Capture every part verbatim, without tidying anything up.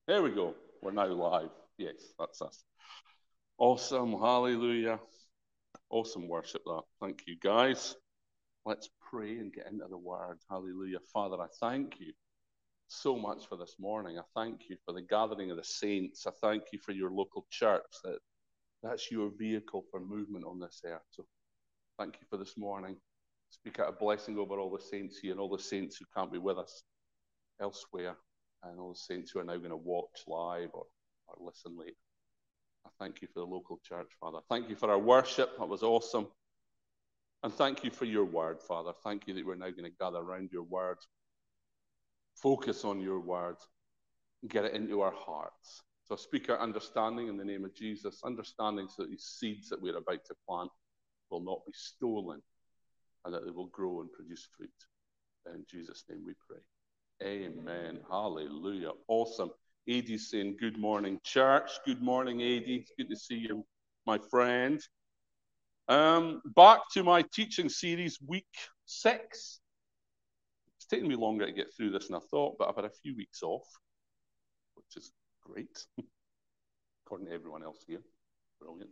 There we go. We're now live. Yes, that's us. Awesome. Hallelujah. Awesome worship that. Thank you, guys. Let's pray and get into the word. Hallelujah. Father, I thank you so much for this morning. I thank you for the gathering of the saints. I thank you for your local church. That that's your vehicle for movement on this earth. So thank you for this morning. Speak out a blessing over all the saints here and all the saints who can't be with us elsewhere, and all the saints who are now going to watch live or, or listen later. I thank you for the local church, Father. Thank you for our worship. That was awesome. And thank you for your word, Father. Thank you that we're now going to gather around your word, focus on your word, and get it into our hearts. So speak our understanding in the name of Jesus, understanding so that these seeds that we're about to plant will not be stolen and that they will grow and produce fruit. In Jesus' name we pray. Amen. Hallelujah. Awesome. Adie's saying good morning, church. Good morning, Adie. It's good to see you, my friend. Um, back to my teaching series, week six. It's taken me longer to get through this than I thought, but I've had a few weeks off, which is great, according to everyone else here. Brilliant.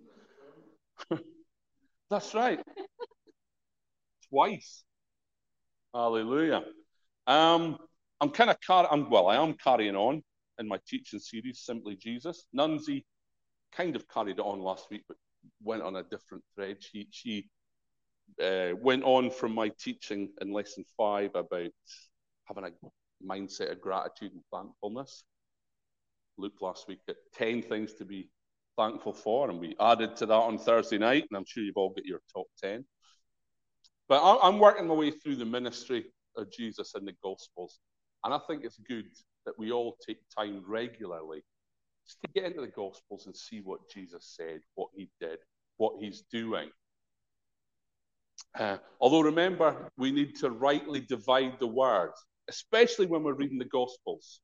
That's right. Twice. Hallelujah. Um, I'm kind of car- I'm well, I am carrying on in my teaching series, Simply Jesus. Nunzi kind of carried it on last week, but went on a different thread. She she uh, went on from my teaching in lesson five about having a mindset of gratitude and thankfulness. Looked last week at ten things to be thankful for, and we added to that on Thursday night, and I'm sure you've all got your top ten. But I'm working my way through the ministry of Jesus in the Gospels, and I think it's good that we all take time regularly just to get into the Gospels and see what Jesus said, what he did, what he's doing. Uh, although remember, we need to rightly divide the word, especially when we're reading the Gospels,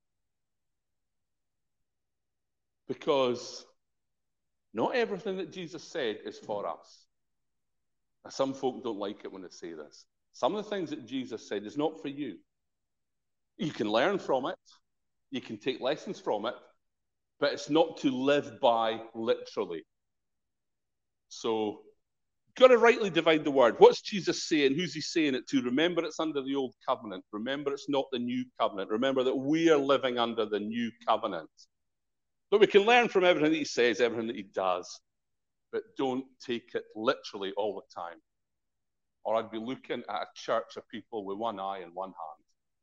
because not everything that Jesus said is for us. Now, some folk don't like it when I say this. Some of the things that Jesus said is not for you. You can learn from it. You can take lessons from it, but it's not to live by literally. So, got to rightly divide the word. What's Jesus saying? Who's he saying it to? Remember, it's under the old covenant. Remember, it's not the new covenant. Remember that we are living under the new covenant. But we can learn from everything that he says, everything that he does, but don't take it literally all the time. Or I'd be looking at a church of people with one eye and one hand.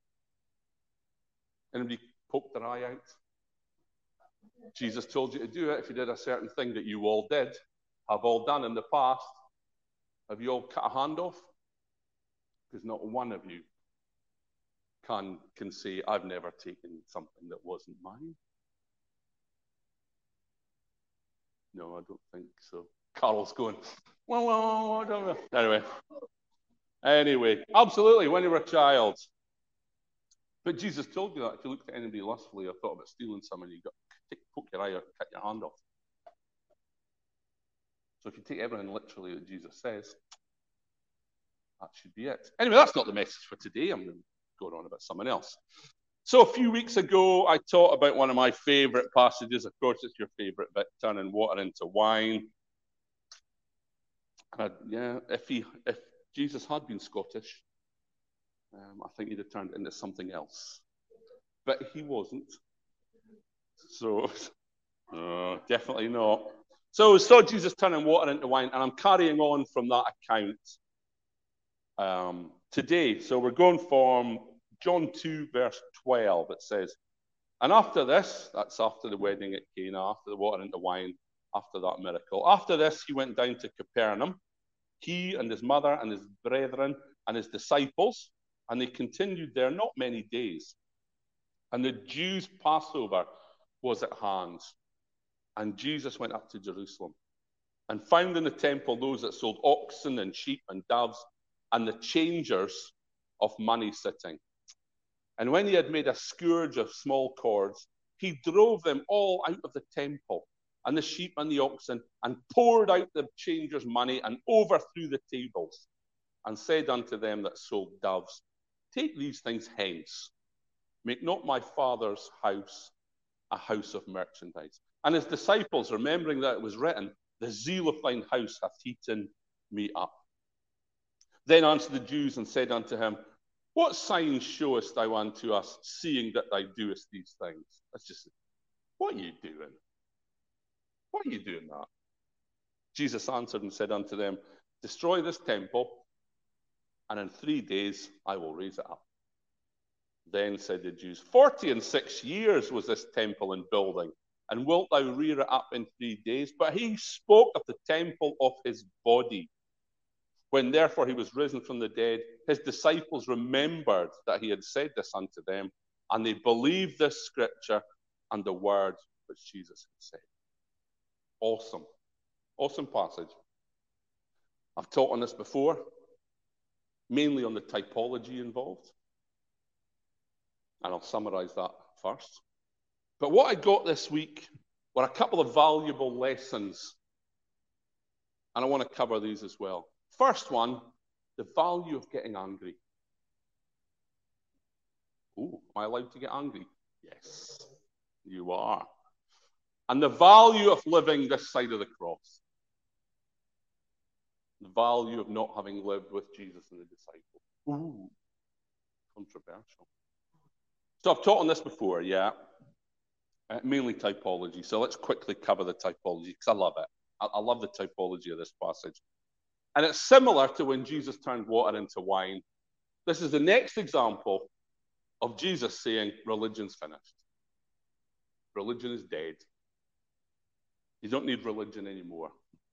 Anybody poke their eye out? Jesus told you to do it if you did a certain thing that you all did, have all done in the past. Have you all cut a hand off? Because not one of you can, can say, I've never taken something that wasn't mine. No, I don't think so. Carl's going, well, well, well, I don't know. Anyway. Anyway, absolutely, when you were a child. But Jesus told you that if you looked at anybody lustfully or thought about stealing someone, you got to poke your eye out and cut your hand off. So if you take everything literally that Jesus says, that should be it. Anyway, that's not the message for today. I'm going on about something else. So a few weeks ago, I taught about one of my favourite passages. Of course, it's your favourite bit, turning water into wine. Uh, yeah, if he, if Jesus had been Scottish, um, I think he'd have turned it into something else. But he wasn't. So, uh, definitely not. So we saw Jesus turning water into wine, and I'm carrying on from that account um, today. So we're going from John two, verse twelve. It says, and after this, that's after the wedding at Cana, after the water into wine, after that miracle. After this, he went down to Capernaum, he and his mother and his brethren and his disciples, and they continued there not many days. And the Jews' Passover was at hand. And Jesus went up to Jerusalem and found in the temple those that sold oxen and sheep and doves and the changers of money sitting. And when he had made a scourge of small cords, he drove them all out of the temple and the sheep and the oxen and poured out the changers' money and overthrew the tables and said unto them that sold doves, take these things hence. Make not my Father's house a house of merchandise. And his disciples, remembering that it was written, the zeal of thine house hath eaten me up. Then answered the Jews and said unto him, what signs showest thou unto us, seeing that thou doest these things? That's just, what are you doing? What are you doing that? Jesus answered and said unto them, destroy this temple, and in three days I will raise it up. Then said the Jews, forty and six years was this temple in building, and wilt thou rear it up in three days? But he spoke of the temple of his body. When therefore he was risen from the dead, his disciples remembered that he had said this unto them, and they believed this scripture and the words which Jesus had said. Awesome. Awesome passage. I've taught on this before, mainly on the typology involved. And I'll summarize that first. But what I got this week were a couple of valuable lessons. And I want to cover these as well. First one, the value of getting angry. Oh, am I allowed to get angry? Yes, you are. And the value of living this side of the cross. The value of not having lived with Jesus and the disciples. Ooh, controversial. So I've taught on this before, yeah. Uh, mainly typology. So let's quickly cover the typology, because I love it. I, I love the typology of this passage. And it's similar to when Jesus turned water into wine. This is the next example of Jesus saying, religion's finished. Religion is dead. You don't need religion anymore.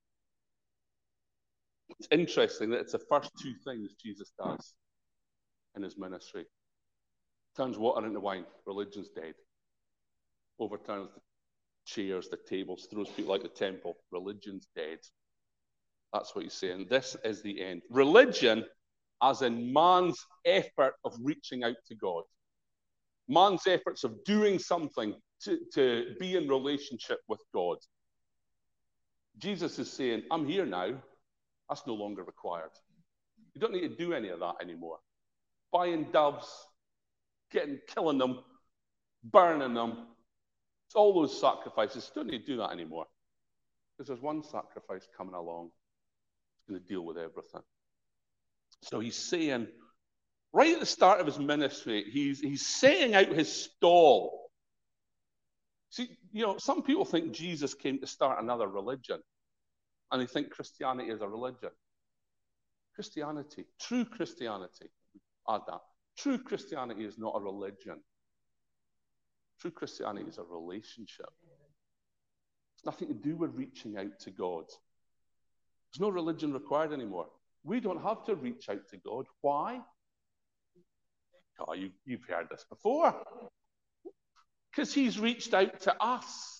It's interesting that it's the first two things Jesus does in his ministry. Turns water into wine, religion's dead. Overturns the chairs, the tables, throws people out the temple, religion's dead. That's what he's saying. This is the end. Religion, as in man's effort of reaching out to God. Man's efforts of doing something to, to be in relationship with God. Jesus is saying, I'm here now. That's no longer required. You don't need to do any of that anymore. Buying doves, getting, killing them, burning them. It's all those sacrifices. You don't need to do that anymore. Because there's one sacrifice coming along. It's going to deal with everything. So he's saying, right at the start of his ministry, he's, he's setting out his stall. See, you know, some people think Jesus came to start another religion. And they think Christianity is a religion. Christianity, true Christianity, add that. True Christianity is not a religion. True Christianity is a relationship. It's nothing to do with reaching out to God. There's no religion required anymore. We don't have to reach out to God. Why? Oh, you, you've heard this before. Because he's reached out to us.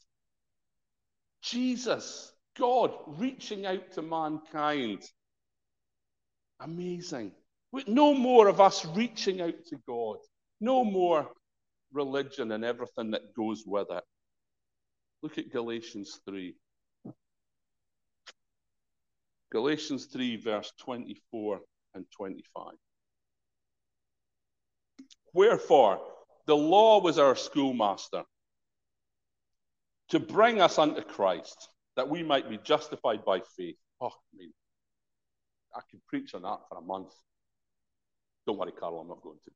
Jesus, God, reaching out to mankind. Amazing. No more of us reaching out to God. No more religion and everything that goes with it. Look at Galatians three. Galatians three, verse twenty-four and twenty-five. Wherefore, the law was our schoolmaster, to bring us unto Christ, that we might be justified by faith. Oh, I mean, I could preach on that for a month. Don't worry, Carol, I'm not going to.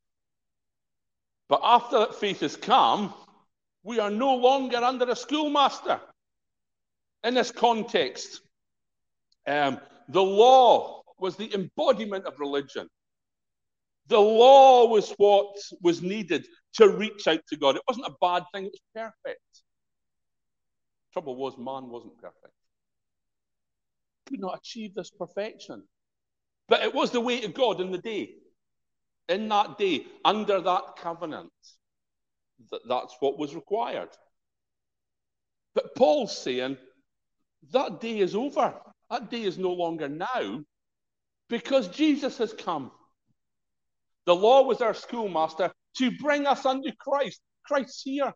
But after that faith has come, we are no longer under a schoolmaster. In this context, um, the law was the embodiment of religion. The law was what was needed to reach out to God. It wasn't a bad thing, it was perfect. Trouble was, man wasn't perfect. Could not achieve this perfection. But it was the way to God in the day. In that day, under that covenant. That, that's what was required. But Paul's saying, that day is over. That day is no longer now, because Jesus has come. The law was our schoolmaster to bring us unto Christ. Christ's here.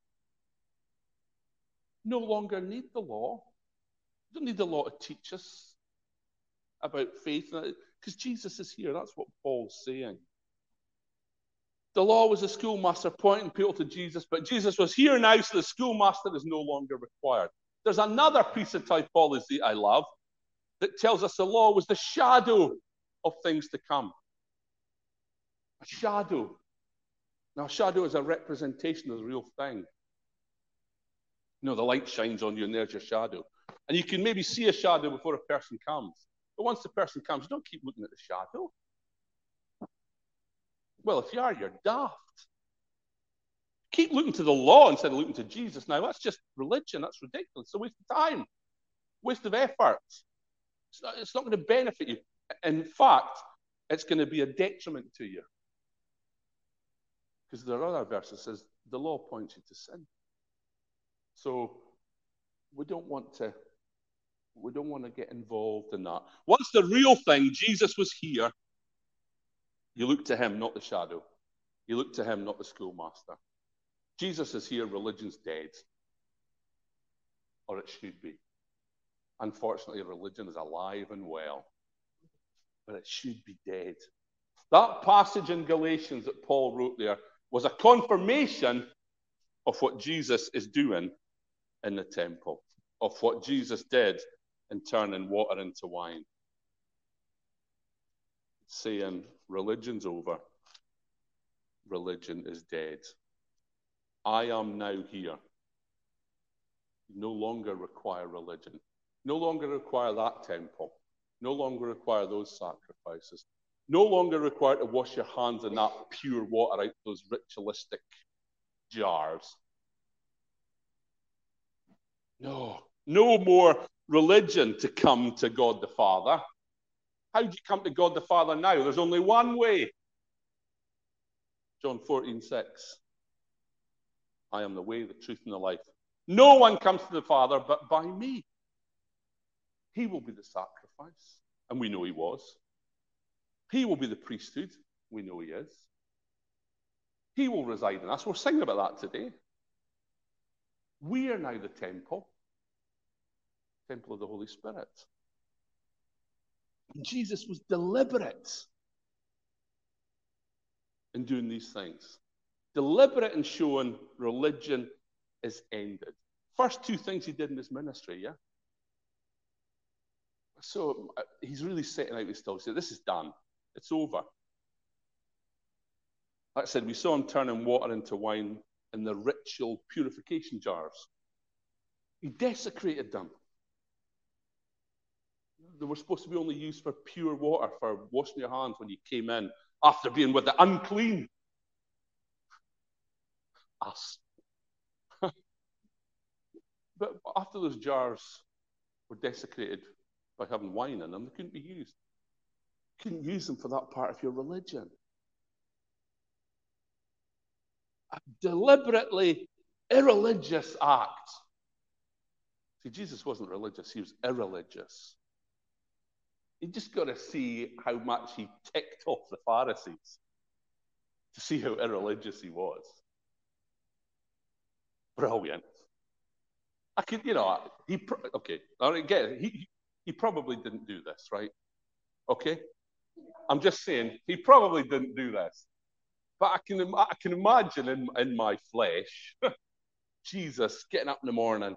No longer need the law. You don't need the law to teach us about faith, because Jesus is here. That's what Paul's saying. The law was a schoolmaster pointing people to Jesus, but Jesus was here now, so the schoolmaster is no longer required. There's another piece of typology I love that tells us the law was the shadow of things to come. A shadow. Now, a shadow is a representation of the real thing. You know, the light shines on you and there's your shadow. And you can maybe see a shadow before a person comes. But once the person comes, you don't keep looking at the shadow. Well, if you are, you're daft. Keep looking to the law instead of looking to Jesus. Now, that's just religion. That's ridiculous. It's a waste of time, waste of effort. It's not, it's not going to benefit you. In fact, it's going to be a detriment to you. Because there are other verses that says the law points you to sin. So we don't want to, we don't want to get involved in that. Once the real thing, Jesus was here, you look to him, not the shadow. You look to him, not the schoolmaster. Jesus is here, religion's dead. Or it should be. Unfortunately, religion is alive and well. But it should be dead. That passage in Galatians that Paul wrote there was a confirmation of what Jesus is doing in the temple, of what Jesus did in turning water into wine. Saying, religion's over. Religion is dead. I am now here. You no longer require religion. No longer require that temple. No longer require those sacrifices. No longer required to wash your hands in that pure water out of those ritualistic jars. No, no more religion to come to God the Father. How do you come to God the Father now? There's only one way. John fourteen six. I am the way, the truth, and the life. No one comes to the Father but by me. He will be the sacrifice, and we know he was. He will be the priesthood. We know he is. He will reside in us. We're singing about that today. We are now the temple. Temple of the Holy Spirit. And Jesus was deliberate in doing these things. Deliberate in showing religion is ended. First two things he did in his ministry, yeah? So uh, he's really setting out his stall. He said, this is done. It's over. Like I said, we saw him turning water into wine in the ritual purification jars. He desecrated them. They were supposed to be only used for pure water, for washing your hands when you came in after being with the unclean. Us. But after those jars were desecrated by having wine in them, they couldn't be used. You couldn't use them for that part of your religion. A deliberately irreligious act. See, Jesus wasn't religious, he was irreligious. You just got to see how much he ticked off the Pharisees to see how irreligious he was. Brilliant. I could, you know, he, okay, all right, get it. He, he probably didn't do this, right? Okay? I'm just saying, he probably didn't do this. But I can, I can imagine in, in my flesh, Jesus getting up in the morning,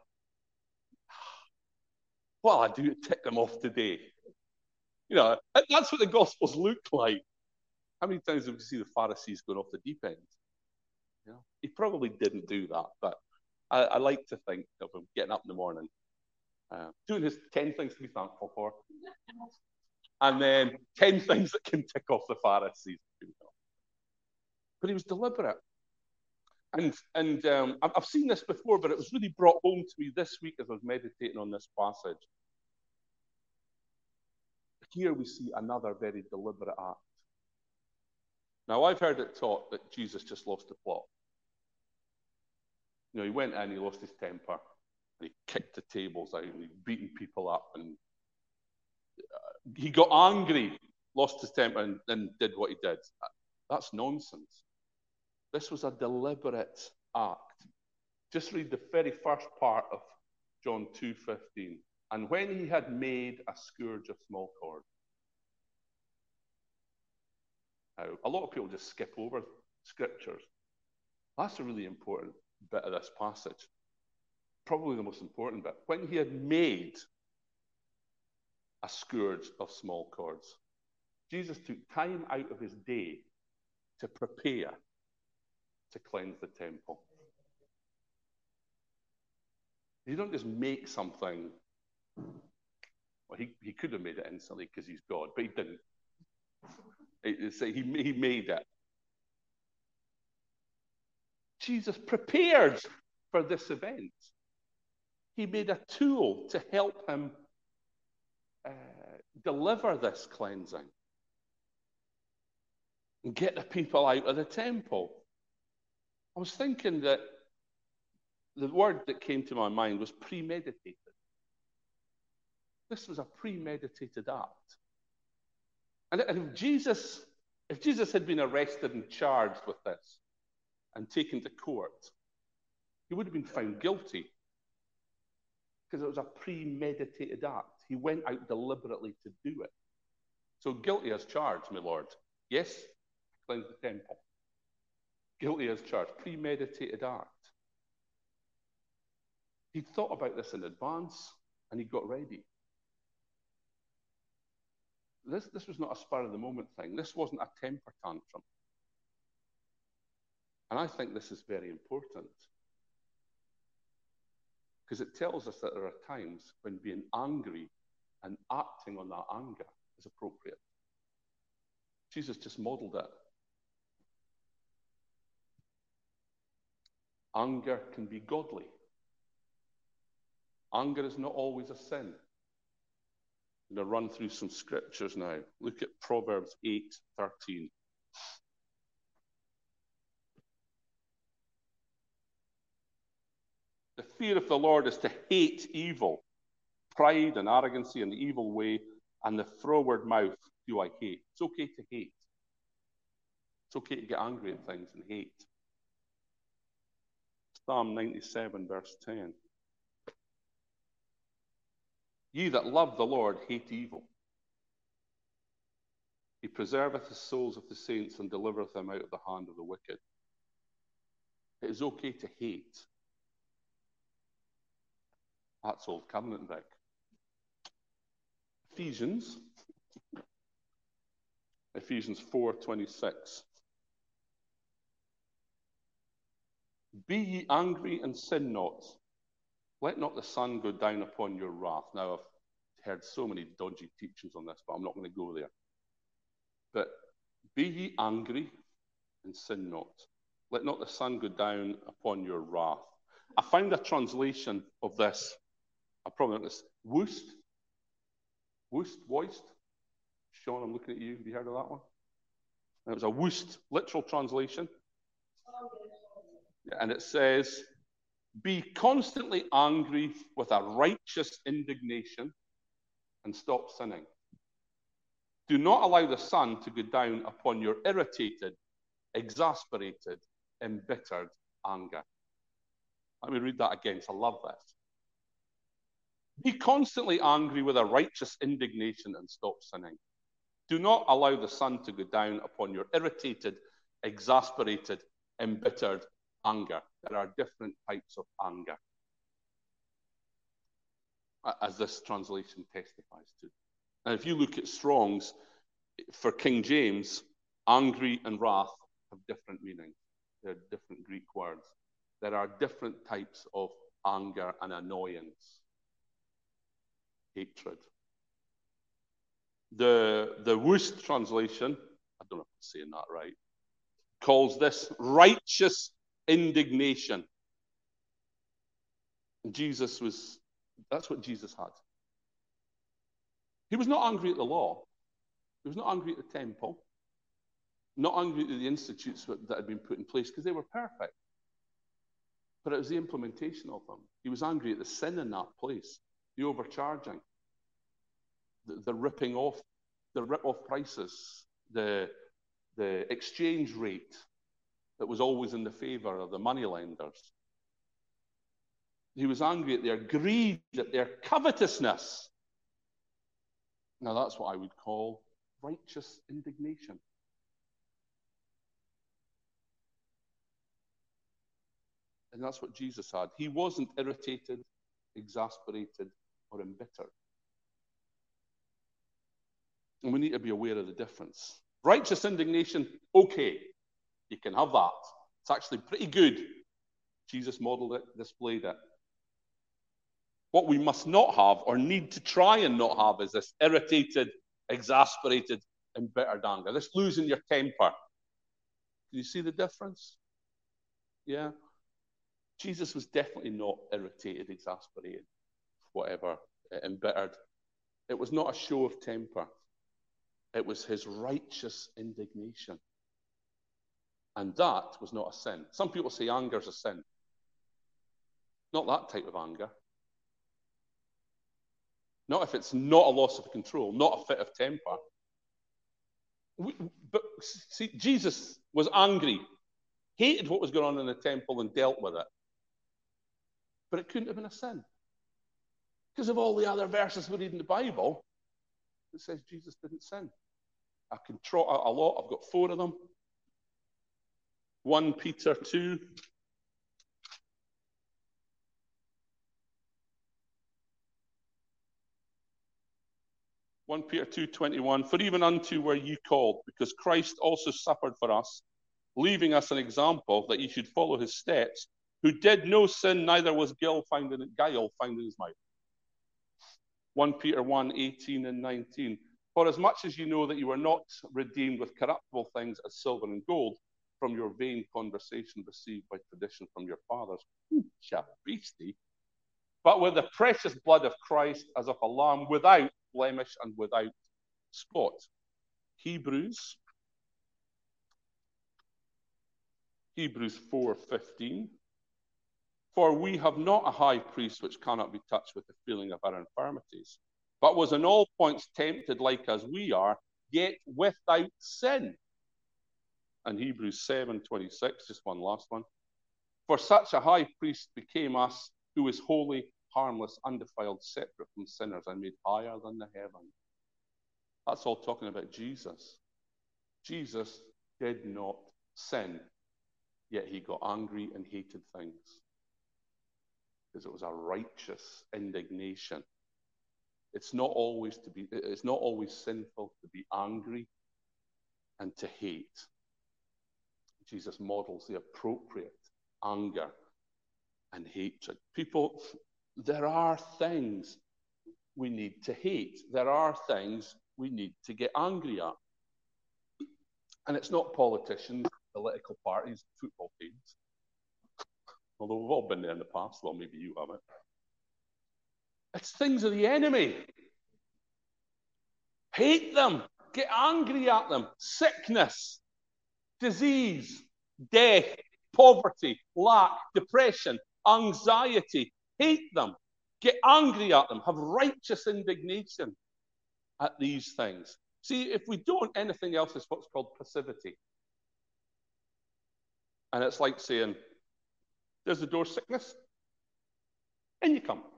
what I do to tick them off today? You know, that's what the Gospels look like. How many times have we see the Pharisees going off the deep end? You know, he probably didn't do that, but I, I like to think of him getting up in the morning, uh, doing his ten things to be thankful for, and then ten things that can tick off the Pharisees. But he was deliberate. And, and um, I've seen this before, but it was really brought home to me this week as I was meditating on this passage. Here we see another very deliberate act. Now, I've heard it taught that Jesus just lost the plot. You know, he went in, he lost his temper, and he kicked the tables out, and he beaten people up, and uh, he got angry, lost his temper, and then did what he did. That's nonsense. This was a deliberate act. Just read the very first part of John two fifteen. And when he had made a scourge of small cords. Now, a lot of people just skip over scriptures. That's a really important bit of this passage. Probably the most important bit. When he had made a scourge of small cords, Jesus took time out of his day to prepare to cleanse the temple. You don't just make something. Well, he, he could have made it instantly because he's God, but he didn't. He, he, he made it. Jesus prepared for this event. He made a tool to help him uh, deliver this cleansing and get the people out of the temple. I was thinking that the word that came to my mind was premeditated. This was a premeditated act. And if Jesus, if Jesus had been arrested and charged with this and taken to court, he would have been found guilty because it was a premeditated act. He went out deliberately to do it. So guilty as charged, my Lord. Yes, cleanse the temple. Guilty as charged, premeditated act. He thought about this in advance and he got ready. This, this was not a spur of the moment thing. This wasn't a temper tantrum. And I think this is very important because it tells us that there are times when being angry and acting on that anger is appropriate. Jesus just modeled it. Anger can be godly. Anger is not always a sin. I'm going to run through some scriptures now. Look at Proverbs eight thirteen. The fear of the Lord is to hate evil. Pride and arrogancy and the evil way and the froward mouth do I hate. It's okay to hate. It's okay to get angry at things and hate. Psalm ninety-seven, verse ten. Ye that love the Lord hate evil. He preserveth the souls of the saints and delivereth them out of the hand of the wicked. It is okay to hate. That's old covenant, Vic. Ephesians. Ephesians four twenty-six. Be ye angry and sin not. Let not the sun go down upon your wrath. Now, I've heard so many dodgy teachings on this, but I'm not going to go there. But be ye angry and sin not. Let not the sun go down upon your wrath. I found a translation of this. I probably not this. Woost. Woost, Woist. Sean, I'm looking at you. Have you heard of that one? And it was a Woost literal translation. And it says, be constantly angry with a righteous indignation and stop sinning. Do not allow the sun to go down upon your irritated, exasperated, embittered anger. Let me read that again, because I love this. Be constantly angry with a righteous indignation and stop sinning. Do not allow the sun to go down upon your irritated, exasperated, embittered anger. There are different types of anger, as this translation testifies to. And if you look at Strong's, for King James, angry and wrath have different meanings. They're different Greek words. There are different types of anger and annoyance, hatred. The, the Woost translation, I don't know if I'm saying that right, calls this righteous indignation. And Jesus was, that's what Jesus had. He was not angry at the law. He was not angry at the temple. Not angry at the institutes that had been put in place because they were perfect. But it was the implementation of them. He was angry at the sin in that place, the overcharging, the, the ripping off, the rip-off prices, the, the exchange rate that was always in the favor of the moneylenders. He was angry at their greed, at their covetousness. Now that's what I would call righteous indignation. And that's what Jesus had. He wasn't irritated, exasperated, or embittered. And we need to be aware of the difference. Righteous indignation, okay. You can have that. It's actually pretty good. Jesus modeled it, displayed it. What we must not have, or need to try and not have, is this irritated, exasperated, embittered anger. This losing your temper. Can you see the difference? Yeah. Jesus was definitely not irritated, exasperated, whatever, embittered. It was not a show of temper. It was his righteous indignation. And that was not a sin. Some people say anger is a sin. Not that type of anger. Not if it's not a loss of control, not a fit of temper. We, but see, Jesus was angry, hated what was going on in the temple and dealt with it. But it couldn't have been a sin. Because of all the other verses we read in the Bible, it says Jesus didn't sin. I can trot out a lot. I've got four of them. First Peter two. First Peter two twenty-one. For even unto were ye called, because Christ also suffered for us, leaving us an example that ye should follow his steps, who did no sin, neither was guile found in, guile found in his mouth. First Peter one eighteen and nineteen. For as much as you know that you are not redeemed with corruptible things as silver and gold, from your vain conversation received by tradition from your fathers, chap beastie, but with the precious blood of Christ as of a lamb, without blemish and without spot. Hebrews, Hebrews four fifteen. For we have not a high priest which cannot be touched with the feeling of our infirmities, but was in all points tempted like as we are, yet without sin. And Hebrews seven twenty-six, just one last one. For such a high priest became us, who is holy, harmless, undefiled, separate from sinners, and made higher than the heavens. That's all talking about Jesus. Jesus did not sin, yet he got angry and hated things. Because it was a righteous indignation. It's not always to be, it's not always sinful to be angry and to hate. Jesus models the appropriate anger and hatred. People, there are things we need to hate. There are things we need to get angry at. And it's not politicians, political parties, football teams. Although we've all been there in the past. Well, maybe you haven't. It's things of the enemy. Hate them. Get angry at them. Sickness, disease, death, poverty, lack, depression, anxiety. Hate them. Get angry at them. Have righteous indignation at these things. See, if we don't, anything else is what's called passivity. And it's like saying, there's the door, sickness. In you come.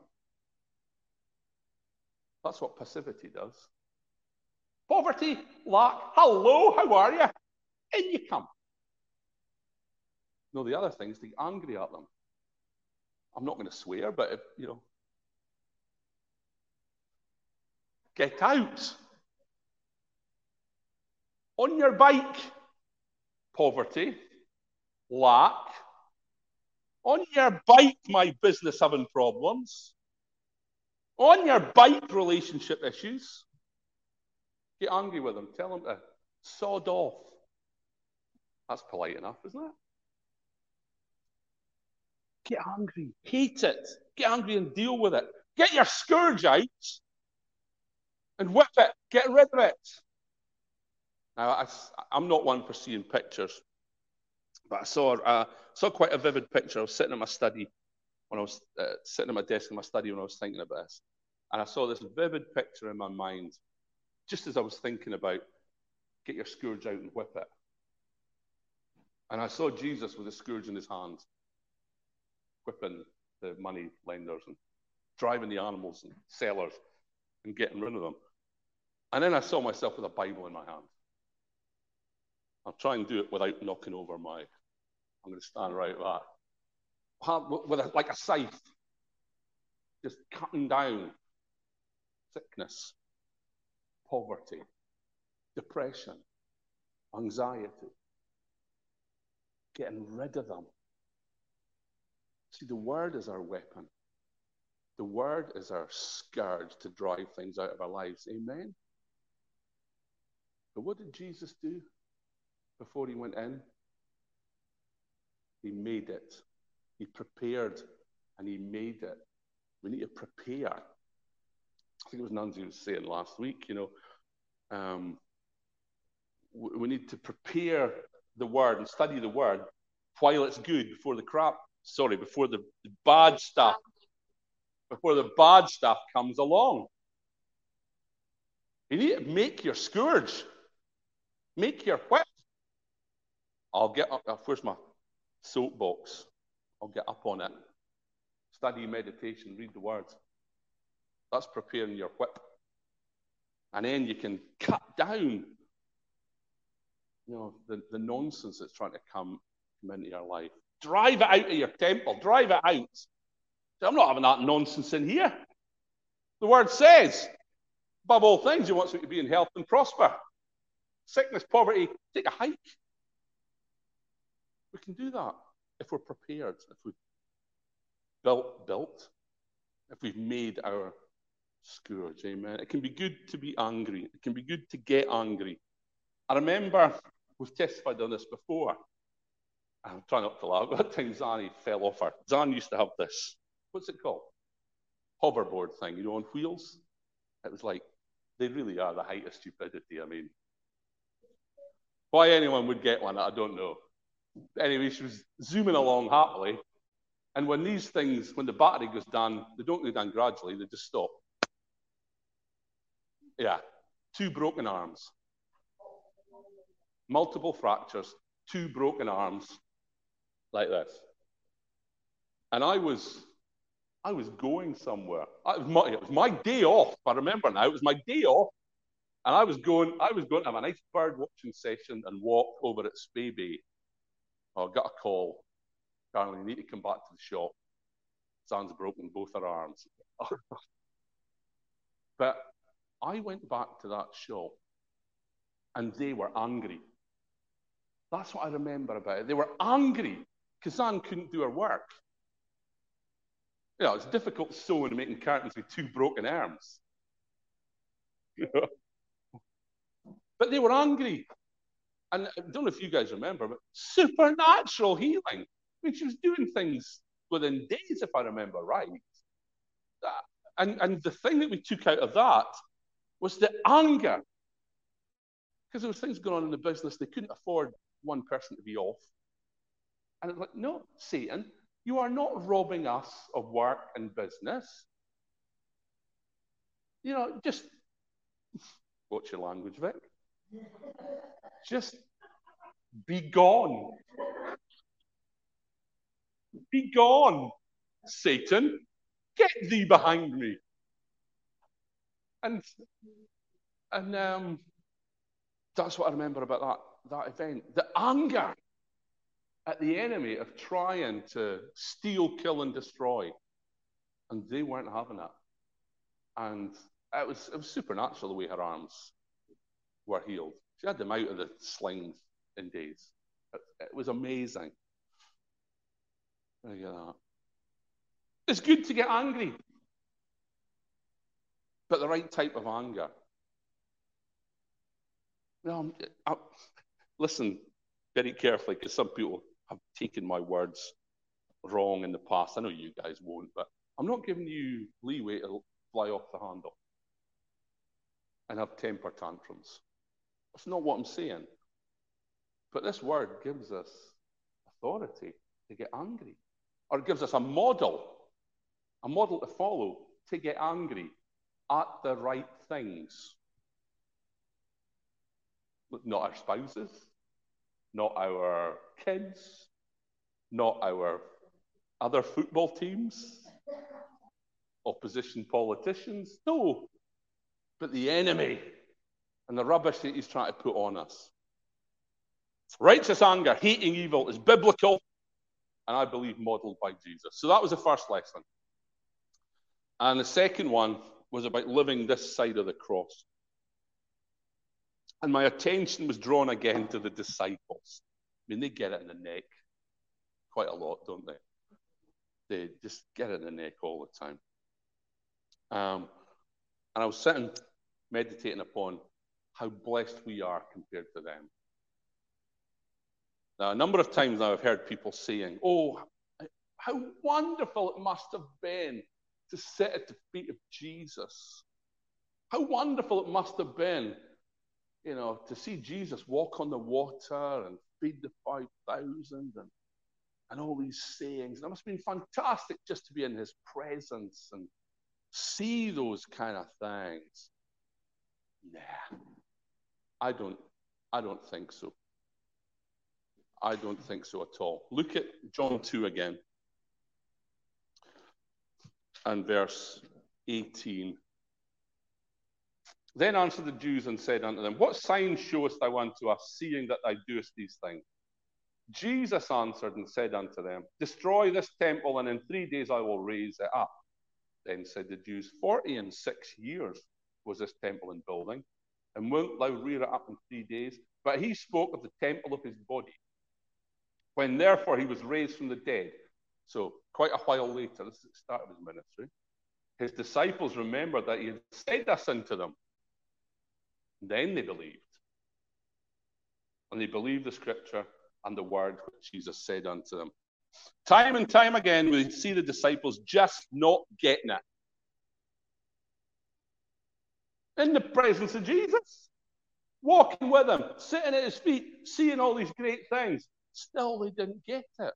That's what passivity does. Poverty, lack, hello, how are you? In you come. No, the other thing is to get angry at them. I'm not going to swear, but if, you know, get out. On your bike, poverty, lack. On your bike, my business having problems. On your bike, relationship issues. Get angry with them. Tell them to sod off. That's polite enough, isn't it? Get angry. Hate it. Get angry and deal with it. Get your scourge out and whip it. Get rid of it. Now, I, I'm not one for seeing pictures, but I saw, uh, saw quite a vivid picture. I was sitting in my study when I was uh, sitting at my desk in my study when I was thinking about this. And I saw this vivid picture in my mind, just as I was thinking about get your scourge out and whip it. And I saw Jesus with a scourge in his hand, whipping the money lenders and driving the animals and sellers and getting rid of them. And then I saw myself with a Bible in my hand. I'll try and do it without knocking over my, I'm going to stand right like that. with a, like a scythe, just cutting down sickness, poverty, depression, anxiety, getting rid of them. See, the word is our weapon. The word is our scourge to drive things out of our lives. Amen? But what did Jesus do before he went in? He made it. He prepared and he made it. We need to prepare. I think it was Nancy was saying last week, you know, um, we need to prepare the word and study the word while it's good, before the crap, sorry, before the, the bad stuff, before the bad stuff comes along. You need to make your scourge. Make your whip. I'll get up, where's my soapbox? I'll get up on it. Study meditation, read the words. That's preparing your whip. And then you can cut down, you know, the, the nonsense that's trying to come, come into your life. Drive it out of your temple. Drive it out. I'm not having that nonsense in here. The word says, above all things, he wants me to be in health and prosper. Sickness, poverty, take a hike. We can do that if we're prepared, if we've built, built, if we've made our scourge. Amen. It can be good to be angry. It can be good to get angry. I remember we've testified on this before. I'm trying not to laugh. That time Zanny fell off her. Zan used to have this. What's it called? Hoverboard thing, you know, on wheels. It was like, they really are the height of stupidity. I mean, why anyone would get one, I don't know. Anyway, she was zooming along happily. And when these things, when the battery goes down, they don't go down gradually, they just stop. Yeah, two broken arms. Multiple fractures, two broken arms, like this. And I was, I was going somewhere. It was, my, it was my day off. I remember now. It was my day off, and I was going. I was going to have a nice bird watching session and walk over at Spey Bay. Oh, I got a call. Carolyn, you need to come back to the shop. Zan's broken both her arms. But I went back to that shop, and they were angry. That's what I remember about it. They were angry because Zan couldn't do her work. You know, it's difficult sewing and making curtains with two broken arms. But they were angry. And I don't know if you guys remember, but supernatural healing. I mean, she was doing things within days, if I remember right. And, and the thing that we took out of that was the anger. Because there was things going on in the business, they couldn't afford one person to be off. And it's like, no, Satan, you are not robbing us of work and business. You know, just watch your language, Vic. Just be gone. Be gone, Satan. Get thee behind me. And and um, that's what I remember about that, that event. The anger at the enemy of trying to steal, kill, and destroy. And they weren't having it. And it was, it was supernatural the way her arms were healed. She had them out of the slings in days. It, it was amazing. There you go. It's good to get angry, but the right type of anger. No, I, listen very carefully, because some people have taken my words wrong in the past. I know you guys won't, but I'm not giving you leeway to fly off the handle and have temper tantrums. That's not what I'm saying. But this word gives us authority to get angry, or it gives us a model, a model to follow to get angry at the right things. Not our spouses, not our kids, not our other football teams, opposition politicians. No, but the enemy and the rubbish that he's trying to put on us. Righteous anger, hating evil, is biblical, and I believe modeled by Jesus. So that was the first lesson. And the second one was about living this side of the cross. And my attention was drawn again to the disciples. I mean, they get it in the neck quite a lot, don't they? They just get it in the neck all the time. Um, and I was sitting, meditating upon how blessed we are compared to them. Now, a number of times now I've heard people saying, oh, how wonderful it must have been to sit at the feet of Jesus. How wonderful it must have been, you know, to see Jesus walk on the water and feed the five thousand and, and all these sayings. And it must have been fantastic just to be in his presence and see those kind of things. Nah, I don't, I don't think so. I don't think so at all. Look at John two again and verse eighteen. Then answered the Jews and said unto them, what sign showest thou unto us, seeing that thou doest these things? Jesus answered and said unto them, destroy this temple, and in three days I will raise it up. Then said the Jews, forty and six years was this temple in building, and wilt thou rear it up in three days? But he spoke of the temple of his body. When therefore he was raised from the dead, so quite a while later, this is the start of his ministry, his disciples remembered that he had said this unto them. Then they believed. And they believed the scripture and the word which Jesus said unto them. Time and time again, we see the disciples just not getting it. In the presence of Jesus, walking with him, sitting at his feet, seeing all these great things. Still, they didn't get it.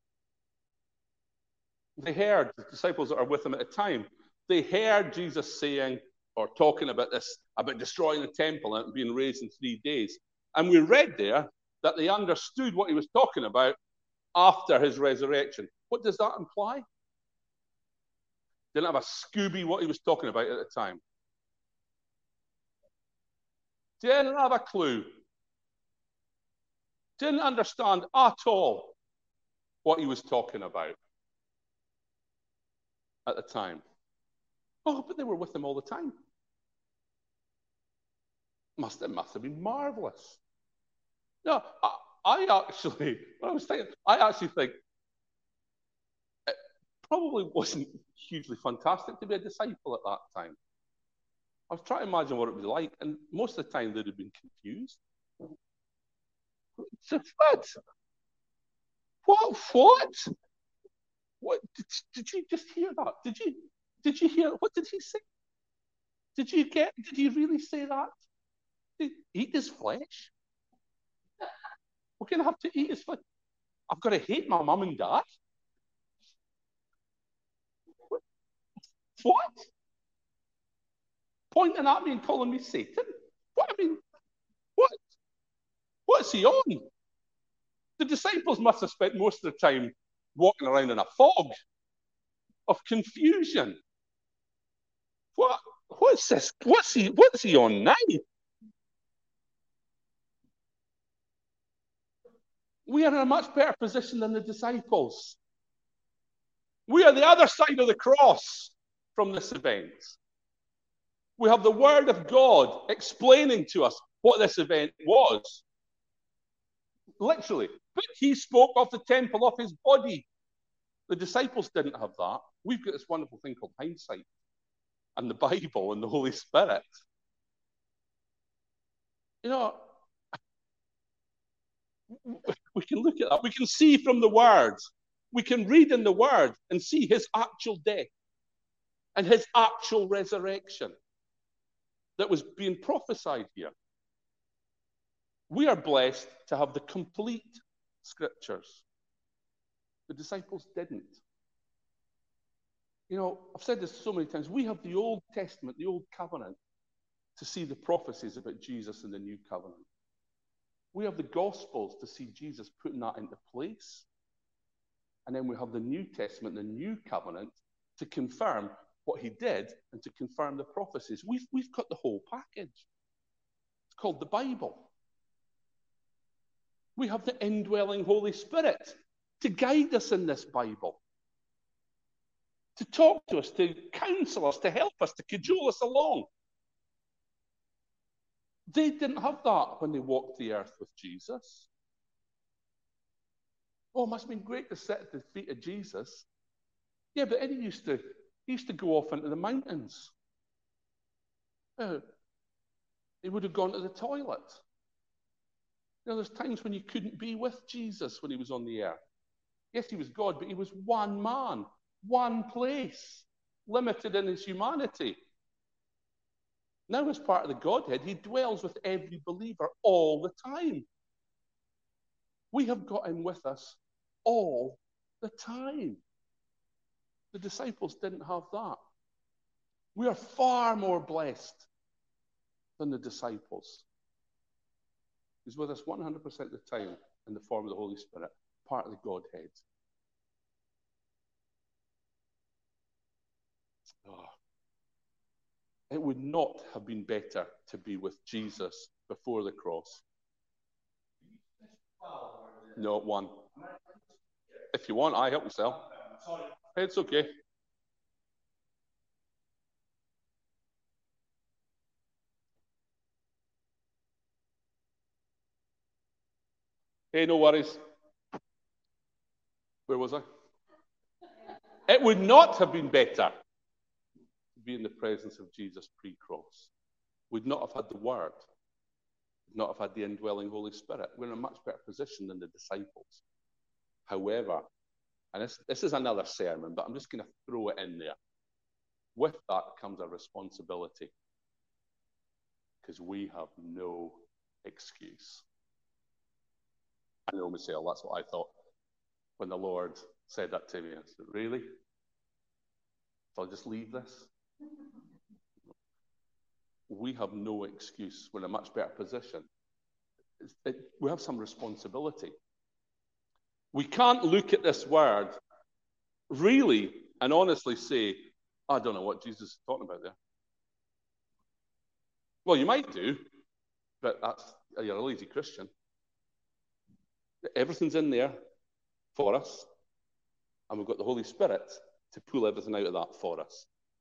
They heard, the disciples that are with him at the time, they heard Jesus saying, or talking about this, about destroying the temple and being raised in three days. And we read there that they understood what he was talking about after his resurrection. What does that imply? Didn't have a Scooby what he was talking about at the time. Didn't have a clue. Didn't understand at all what he was talking about at the time. Oh, but they were with him all the time. Must, it must have been marvelous. No, I, I actually, when I was thinking, I actually think it probably wasn't hugely fantastic to be a disciple at that time. I was trying to imagine what it was like, and most of the time they'd have been confused. So what? What? What? What? Did, did you just hear that? Did you? Did you hear? What did he say? Did you get? Did you really say that? Did he eat his flesh? We're going to have to eat his flesh. I've got to hate my mum and dad. What? Pointing at me and calling me Satan? What? I mean, what? What's he on? The disciples must have spent most of the time walking around in a fog of confusion. What? What's this? What's he? What's he on now? We are in a much better position than the disciples. We are the other side of the cross from this event. We have the word of God explaining to us what this event was. Literally. But he spoke of the temple of his body. The disciples didn't have that. We've got this wonderful thing called hindsight and the Bible and the Holy Spirit. You know, we can look at that. We can see from the words. We can read in the word and see his actual death and his actual resurrection that was being prophesied here. We are blessed to have the complete scriptures. The disciples didn't. You know, I've said this so many times. We have the Old Testament, the Old Covenant, to see the prophecies about Jesus in the New Covenant. We have the Gospels to see Jesus putting that into place. And then we have the New Testament, the New Covenant, to confirm what he did and to confirm the prophecies. We've, we've got the whole package. It's called the Bible. We have the indwelling Holy Spirit to guide us in this Bible, to talk to us, to counsel us, to help us, to cajole us along. They didn't have that when they walked the earth with Jesus. Oh, it must have been great to sit at the feet of Jesus. Yeah, but Eddie used to, he used to go off into the mountains. Uh, he would have gone to the toilet. You know, there's times when you couldn't be with Jesus when he was on the earth. Yes, he was God, but he was one man, one place, limited in his humanity. Now, as part of the Godhead, he dwells with every believer all the time. We have got him with us all the time. The disciples didn't have that. We are far more blessed than the disciples. He's with us one hundred percent of the time in the form of the Holy Spirit, part of the Godhead. Oh. It would not have been better to be with Jesus before the cross. No, one. If you want, I help myself. It's okay. Hey, no worries. Where was I? It would not have been better to be in the presence of Jesus pre-cross. We'd not have had the Word. We'd not have had the indwelling Holy Spirit. We're in a much better position than the disciples. However, and this, this is another sermon, but I'm just going to throw it in there. With that comes a responsibility, because we have no excuse. I know myself, that's what I thought when the Lord said that to me. I said, really? So I'll just leave this? We have no excuse. We're in a much better position. It, it, we have some responsibility. We can't look at this word really and honestly say, I don't know what Jesus is talking about there. Well, you might do, but that's, you're a lazy Christian. Everything's in there for us, and we've got the Holy Spirit to pull everything out of that for us.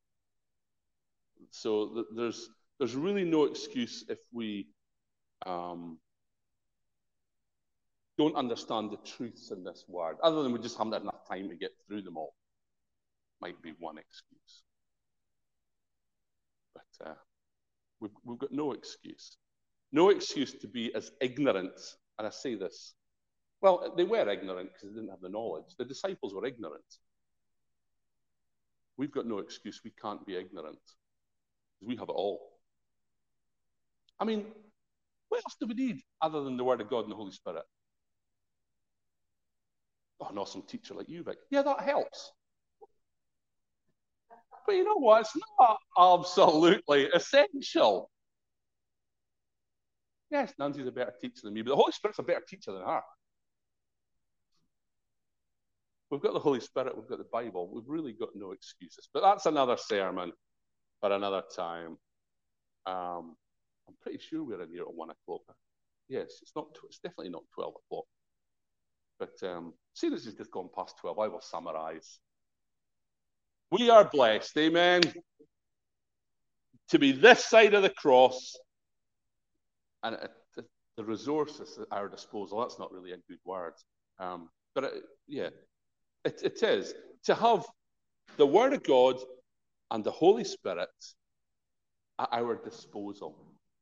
So th- there's there's really no excuse if we um, don't understand the truths in this word, other than we just haven't had enough time to get through them all. Might be one excuse. But uh, we've, we've got no excuse. No excuse to be as ignorant, and I say this, well, they were ignorant because they didn't have the knowledge. The disciples were ignorant. We've got no excuse. We can't be ignorant, because we have it all. I mean, what else do we need other than the Word of God and the Holy Spirit? Oh, an awesome teacher like you, Vic. Yeah, that helps. But you know what? It's not absolutely essential. Yes, Nancy's a better teacher than me, but the Holy Spirit's a better teacher than her. We've got the Holy Spirit, we've got the Bible, we've really got no excuses. But that's another sermon for another time. Um, I'm pretty sure we're in here at one o'clock. Yes, it's not. It's definitely not twelve o'clock. But um, see, this has just gone past twelve. I will summarize. We are blessed, amen, to be this side of the cross, and it, it, the resources at our disposal. That's not really a good word, um, but it, yeah, it, it is to have the Word of God and the Holy Spirit at our disposal.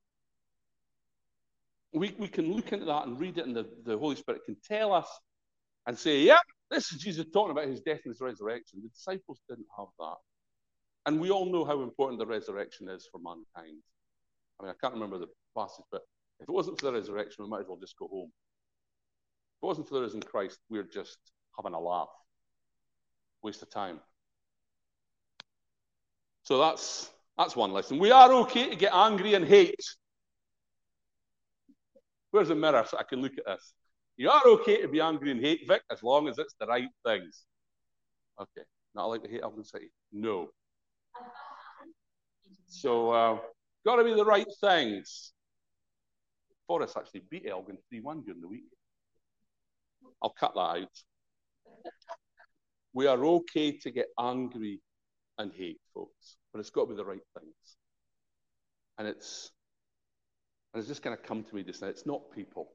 We, we can look into that and read it, and the, the Holy Spirit can tell us and say, yeah, this is Jesus talking about his death and his resurrection. The disciples didn't have that. And we all know how important the resurrection is for mankind. I mean, I can't remember the passage, but if it wasn't for the resurrection, we might as well just go home. If it wasn't for the risen Christ, we're just having a laugh. Waste of time. So that's that's one lesson. We are okay to get angry and hate. Where's the mirror so I can look at this? You are okay to be angry and hate, Vic, as long as it's the right things. Okay. Not like to hate Elgin City. No. So, uh, got to be the right things. Forest actually beat Elgin three one during the week. I'll cut that out. We are okay to get angry and hate, folks, but it's got to be the right things. And it's, and it's just going to come to me just now. It's not people.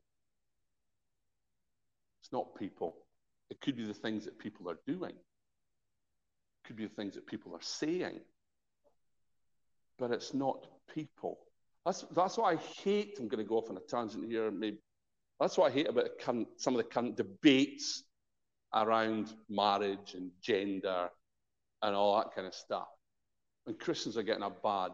It's not people. It could be the things that people are doing. It could be the things that people are saying. But it's not people. That's, that's what I hate. I'm going to go off on a tangent here. Maybe that's what I hate about the current, some of the current debates around marriage and gender and all that kind of stuff. And Christians are getting a bad,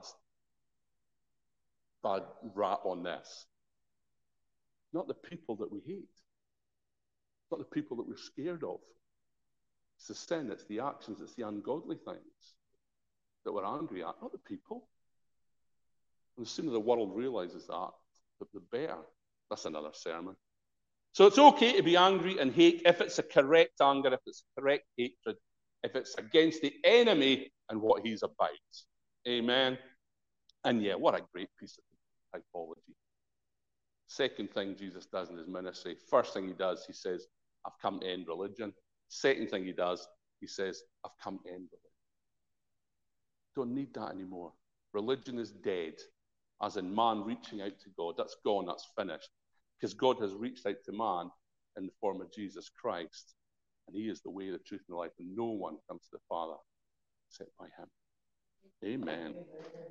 bad rap on this. Not the people that we hate. Not the people that we're scared of. It's the sin, it's the actions, it's the ungodly things that we're angry at, not the people. And the sooner the world realizes that, the better. That's another sermon. So it's okay to be angry and hate if it's a correct anger, if it's a correct hatred, if it's against the enemy and what he's about. Amen. And yeah, what a great piece of typology. Second thing Jesus does in his ministry, first thing he does, he says, I've come to end religion. Second thing he does, he says, I've come to end religion. Don't need that anymore. Religion is dead, as in man reaching out to God. That's gone, that's finished. Because God has reached out to man in the form of Jesus Christ. And he is the way, the truth, and the life. And no one comes to the Father except by him. Amen.